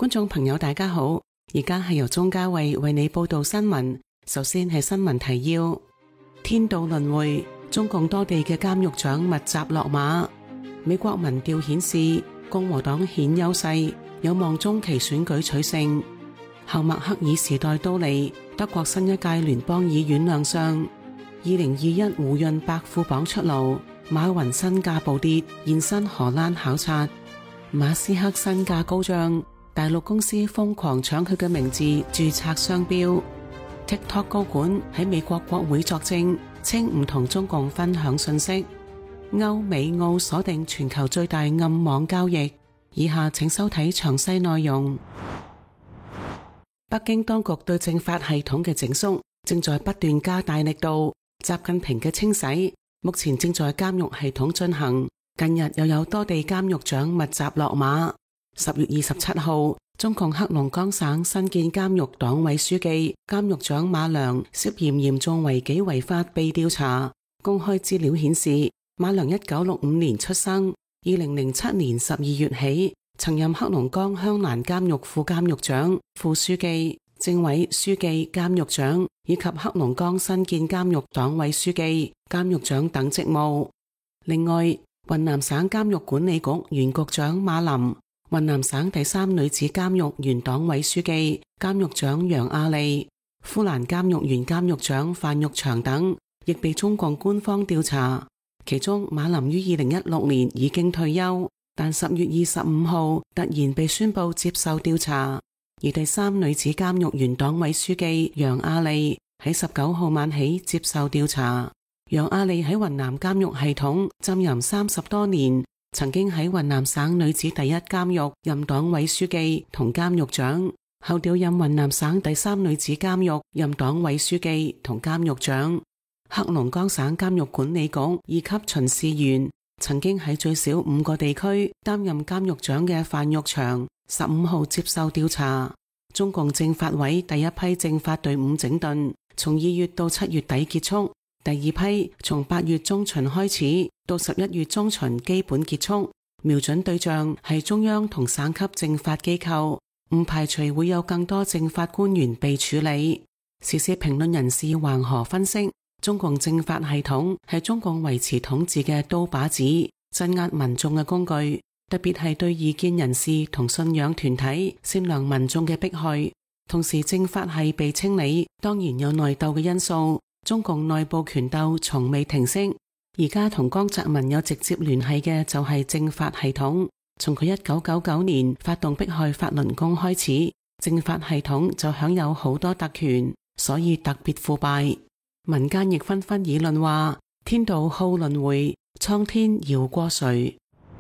觀眾朋友大家好，而家係由鍾嘉慧為你報道新聞。首先係新聞提要：天道輪迴，中共多地嘅監獄長密集落馬。美國民調顯示共和黨顯優勢，有望中期選舉取勝。後默克爾時代到嚟，德國新一屆聯邦議院亮相。2021胡潤百富榜出爐，馬雲身價暴跌，現身荷蘭考察。馬斯克身價高漲，大陸公司瘋狂搶佢嘅名字註冊商標。TikTok 高管喺美國國會作證，稱唔同中共分享信息。歐美澳鎖定全球最大暗網交易。以下請收睇詳細內容。北京當局對政法系統嘅整肅正在不斷加大力度，習近平嘅清洗目前正在監獄系統進行。近日又有多地監獄長密集落馬。10月27號，中共黑龍江省新建監獄黨委書記、監獄長馬良涉嫌嚴重違紀違法被調查。公開資料顯示，馬良1965年出生，2007年12月起曾任黑龍江香蘭監獄副監獄長、副書記、政委書記、監獄長以及黑龍江新建監獄黨委書記、監獄長等職務。另外，雲南省監獄管理局原局長馬林、雲南省第3女子監獄原黨委書記、監獄長楊亞麗、呼蘭監獄原監獄長范玉祥等，亦被中共官方調查。其中馬林於2016年已經退休，但10月25號突然被宣布接受調查。而第3女子監獄原黨委書記楊亞麗喺19號晚起接受調查。楊亞麗喺雲南監獄系統浸淫30多年，曾經喺雲南省女子第一監獄任黨委書記同監獄長，後調任雲南省第3女子監獄任黨委書記同監獄長。黑龍江省監獄管理局2級巡視員，曾經喺最少5個地區擔任監獄長嘅范玉祥15號接受調查。中共政法委第一批政法隊伍整頓，從2月到7月底結束。第二批從8月中旬開始到11月中旬基本結束，瞄準對象係中央同省級政法機構，唔排除會有更多政法官員被處理。時事評論人士黃河分析，中共政法系統係中共維持統治嘅刀把子，鎮壓民眾嘅工具，特別係對異見人士同信仰團體、善良民眾嘅迫害。同時政法係被清理，當然有內鬥嘅因素。中共內部權鬥從未停息，而家同江澤民有直接聯繫嘅就係政法系統。從佢1999年發動迫害法輪功開始，政法系統就享有好多特權，所以特別腐敗。民間亦紛紛議論話：天道好輪迴，蒼天饒過誰？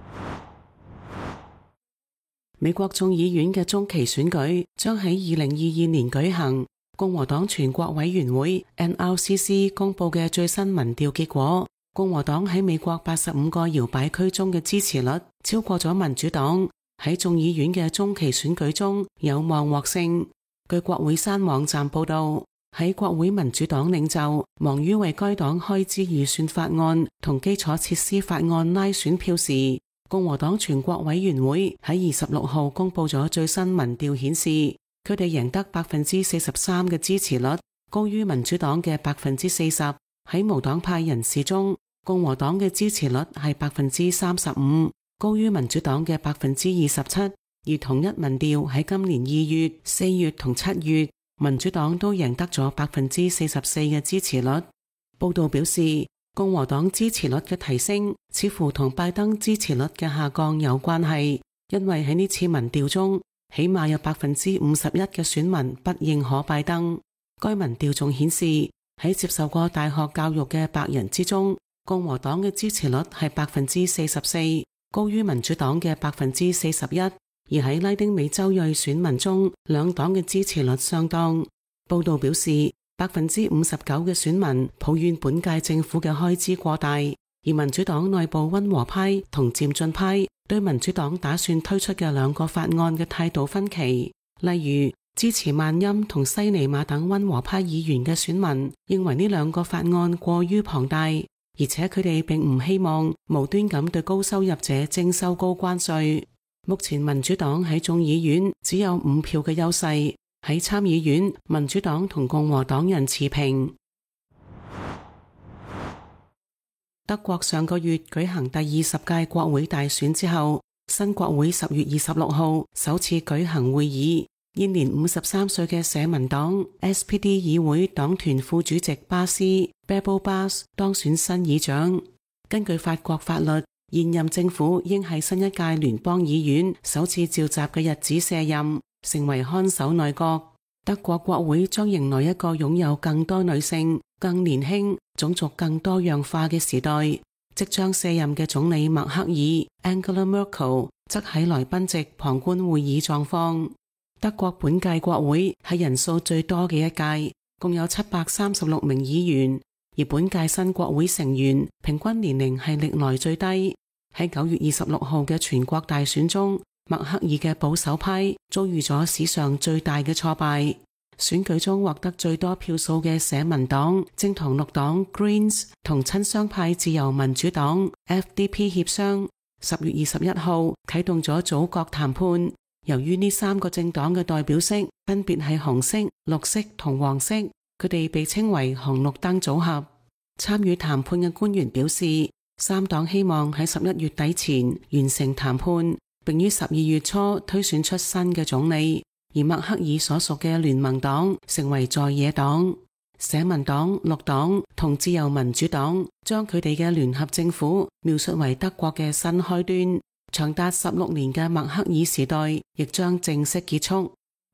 美國眾議院嘅中期選舉將喺2022年舉行。共和黨全國委員會 NRCC 公布嘅最新民調結果，共和黨喺美國85個搖擺區中嘅支持率超過咗民主黨，喺眾議院嘅中期選舉中有望獲勝。據國會山網站報道，喺國會民主黨領袖忙於為該黨開支預算法案同基礎設施法案拉選票時，共和黨全國委員會喺26號公布咗最新民調顯示，佢哋贏得43%嘅支持率，高於民主黨嘅40%。喺無黨派人士中，共和黨嘅支持率係35%，高於民主黨嘅27%。而同一民調喺今年2月、4月同7月，民主黨都贏得咗44%嘅支持率。報道表示，共和黨支持率嘅提升似乎同拜登支持率嘅下降有關係，因為喺呢次民調中，起碼有51%嘅選民不認可拜登。該民調仲顯示，喺接受過大學教育嘅白人之中，共和黨嘅支持率係44%，高於民主黨嘅41%。而喺拉丁美洲裔選民中，兩黨嘅支持率相當。報道表示，59%嘅選民抱怨本屆政府嘅開支過大，而民主黨內部溫和派同漸進派對民主黨打算推出嘅2個法案嘅態度分歧。例如，支持曼欽同西尼馬等溫和派議員嘅選民認為呢2個法案過於龐大，而且佢哋並唔希望無端咁對高收入者徵收高關稅。 目前民主黨喺眾議院只有5票嘅優勢，喺參議院民主黨同共和黨人持平。德國上個月舉行第20屆國會大選之後，新國會10月26號首次舉行會議。現年53歲嘅社民黨 SPD 議會黨團副主席巴斯 Bebo Bas 當選新議長。根據法國法律，現任政府應喺新一屆聯邦議院首次召集嘅日子卸任，成為看守內閣。德國國會將迎來一個擁有更多女性、更年輕、種族更多樣化嘅時代。即將卸任嘅總理默克爾 Angela Merkel 則喺來賓席旁觀會議狀況。德國本屆國會係人數最多嘅一屆，共有736名議員，而本屆新國會成員平均年齡係歷來最低。喺9月26號嘅全國大選中，默克爾嘅保守派遭遇咗史上最大嘅挫敗。選舉中獲得最多票數嘅社民黨正同綠黨 Greens 同親商派自由民主黨 FDP 協商，10月21號啟動咗組閣談判。由於呢3個政黨嘅代表色分別係紅色、綠色同黃色，佢哋被稱為紅綠燈組合。參與談判嘅官員表示，3黨希望喺11月底前完成談判，並於12月初推選出新嘅總理。而默克爾所屬嘅聯盟黨成為在野黨，社民黨、綠黨同自由民主黨將佢哋嘅聯合政府描述為德國嘅新開端。長達16年嘅默克爾時代亦將正式結束。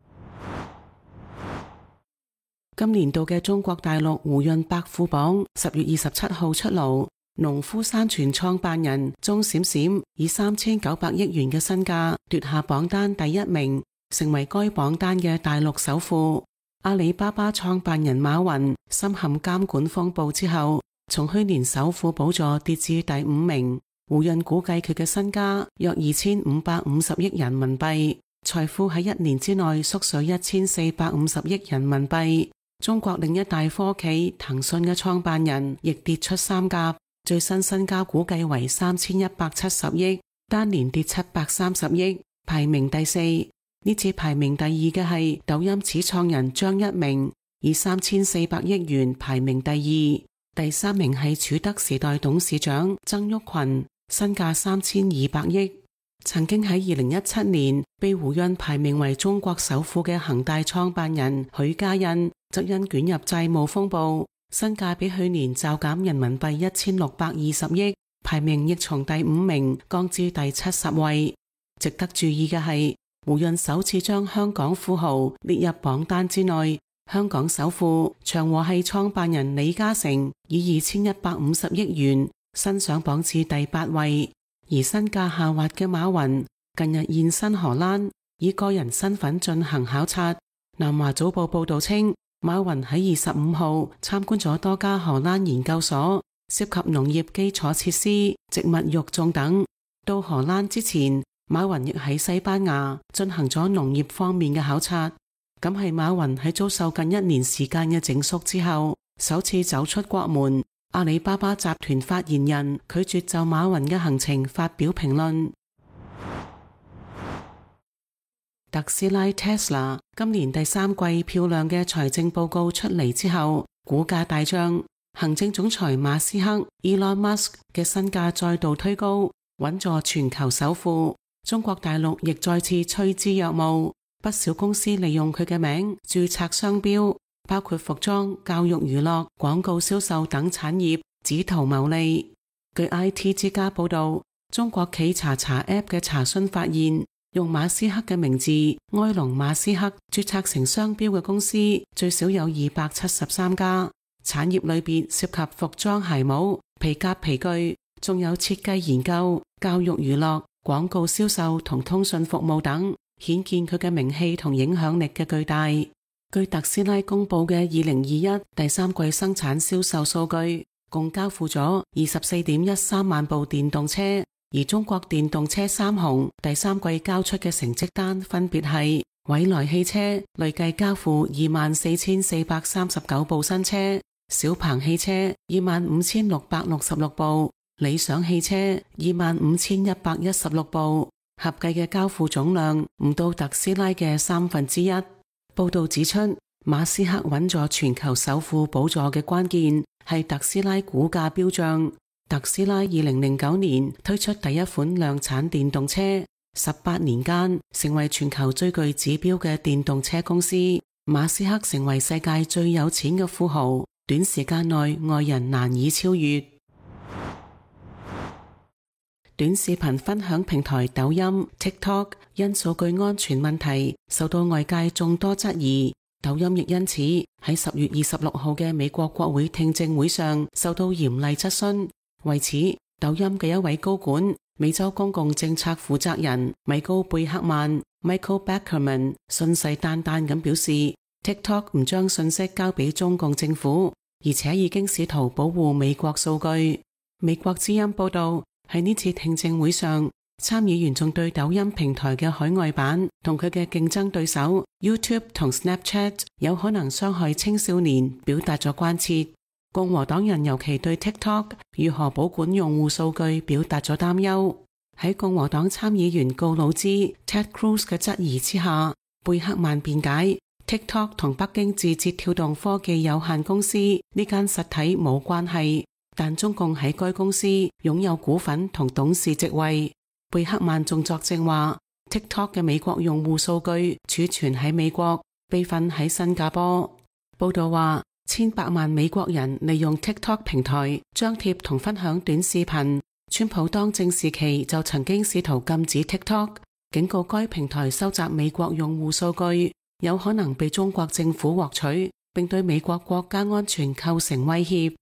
今年度嘅中國大陸胡潤百富榜10月27號出爐，農夫山泉創辦人鐘閃閃以3900億元嘅身價奪下榜單第1名，成為該榜單嘅大陸首富。阿里巴巴創辦人馬雲深陷監管風暴之後，從去年首富寶座跌至第5名。胡潤估計佢嘅身家約2550億人民幣，財富喺1年之內縮水1450億人民幣。中國另一大科企騰訊嘅創辦人亦跌出三甲，最新身家估計為3170億，單年跌730億，排名第4。呢次排名第2嘅係抖音始創人張一鳴，以3400億元排名第2。第3名係儲德時代董事長曾毓群，身價3200億。曾經喺2017年被胡潤排名為中國首富嘅恒大創辦人許家印，則因捲入債務風暴，身價比去年驟減人民幣1620億，排名亦從第5名降至第70位。值得注意嘅係，胡潤首次將香港富豪列入榜單之內，香港首富長和系創辦人李嘉誠以2150億元新上榜至第8位，而身價下滑嘅馬雲近日現身荷蘭，以個人身份進行考察。南華早報報道稱，馬雲喺25號參觀咗多家荷蘭研究所，涉及農業基礎設施、植物育種等。到荷蘭之前，馬雲亦喺西班牙進行咗農業方面嘅考察，咁係馬雲喺遭受近1年時間嘅整肅之後，首次走出國門。阿里巴巴集團發言人拒絕就馬雲嘅行程發表評論。特斯拉 Tesla 今年第3季漂亮嘅財政報告出嚟之後，股價大漲，行政總裁馬斯克 Elon Musk 嘅身價再度推高，穩坐全球首富。中國大陸亦再次趨之若鶩，不少公司利用佢嘅名註冊商標，包括服裝、教育娛樂、廣告銷售等產業，只圖牟利。據 IT 之家報道，中國企查查 App 嘅查詢發現，用馬斯克嘅名字埃隆馬斯克註冊成商標嘅公司最少有273家，產業類別涉及服裝鞋帽、皮革皮具，仲有設計研究、教育娛樂、廣告銷售同通訊服務等，顯見佢嘅名氣同影響力嘅巨大。據特斯拉公布嘅2021第3季生產銷售數據，共交付咗 24.13 萬部電動車，而中國電動車三雄第3季交出嘅成績單分別係蔚來汽車累計交付 24,439 部新車，小鵬汽車 25,666 部，理想汽車 25,116 部， 合計嘅交付總量唔到特斯拉嘅1/3。報道指出，馬斯克穩坐全球首富寶座嘅關鍵係特斯拉股價飆漲。特斯拉2009年推出第一款量產電動車，18年間成為全球最具指標嘅電動車公司。馬斯克成為世界最有錢嘅富豪，短時間內外人難以超越。短視頻分享平台抖音 TikTok 因數據安全問題受到外界眾多質疑，抖音亦因此喺10月26號嘅美國國會聽證會上受到嚴厲質詢。為此，抖音嘅一位高管、美洲公共政策負責人米高貝克曼 Michael Beckerman 信誓旦旦咁表示， TikTok 唔將信息交俾中共政府，而且已經試圖保護美國數據。美國之音報道，喺呢次聽證會上，參議員仲對抖音平台嘅海外版同佢嘅競爭對手 YouTube 同 Snapchat 有可能傷害青少年表達咗關切。共和黨人尤其對 TikTok 如何保管用戶數據表達咗擔憂。喺共和黨參議員告魯茲 Ted Cruz 嘅質疑之下，貝克曼辯解 TikTok 同北京字節跳動科技有限公司呢間實體冇關係，但中共喺該公司擁有股份同董事職位。貝克曼仲作證話 TikTok 嘅美國用戶數據儲存喺美國，備份喺新加坡。報道話千百萬美國人利用 TikTok 平台張貼同分享短視頻。川普當政時期就曾經試圖禁止 TikTok， 警告該平台收集美國用戶數據有可能被中國政府獲取，並對美國國家安全構成威脅。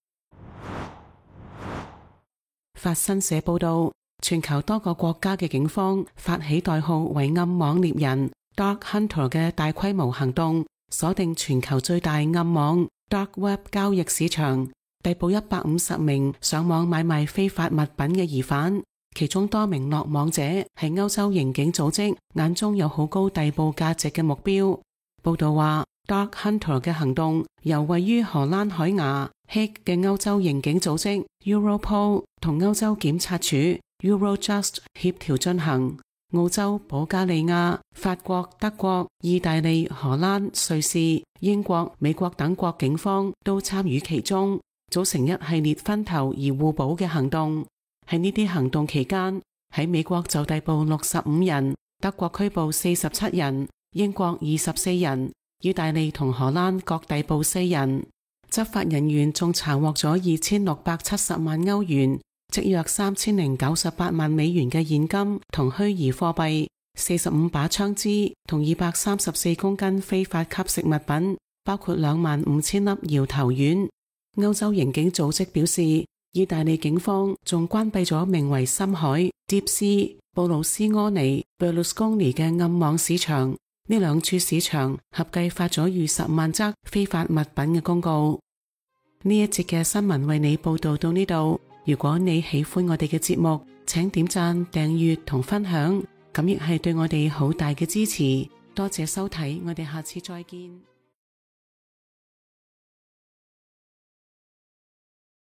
法新社報道，全球多個國家嘅警方發起代號為暗網獵人 Dark Hunter 嘅大規模行動，鎖定全球最大暗網 Dark Web 交易市場，逮捕150名上網買賣非法物品嘅疑犯，其中多名落網者係歐洲刑警組織眼中有好高逮捕價值嘅目標。報道話 Dark Hunter 嘅行動由位於荷蘭海牙 Hague 嘅歐洲刑警組織 Europol 同歐洲檢察署 Eurojust 協調進行。澳洲、保加利亞、法國、德國、意大利、荷蘭、瑞士、英國、美國等國警方都參與其中，組成一系列分頭而互補嘅行動。喺呢啲行動期間，喺美國就逮捕65人，德國拘捕47人，英國24人，意大利同荷蘭各逮捕4人。執法人員仲查獲咗2670萬歐元，即約3098萬美元嘅現金同虛擬貨幣，45把槍支同234公斤非法吸食物品，包括25000粒搖頭丸。歐洲刑警組織表示，意大利警方仲關閉咗名為深海 Deep Sea 布魯斯柯尼 Berlusconi 嘅暗網市場，呢兩處市場合計發咗逾10萬則非法物品嘅公告。呢一節嘅新聞為你報道到呢度。如果你喜歡我哋嘅節目，請點讚、訂閱同分享，咁亦係對我哋好大嘅支持。多謝收睇，我哋下次再見。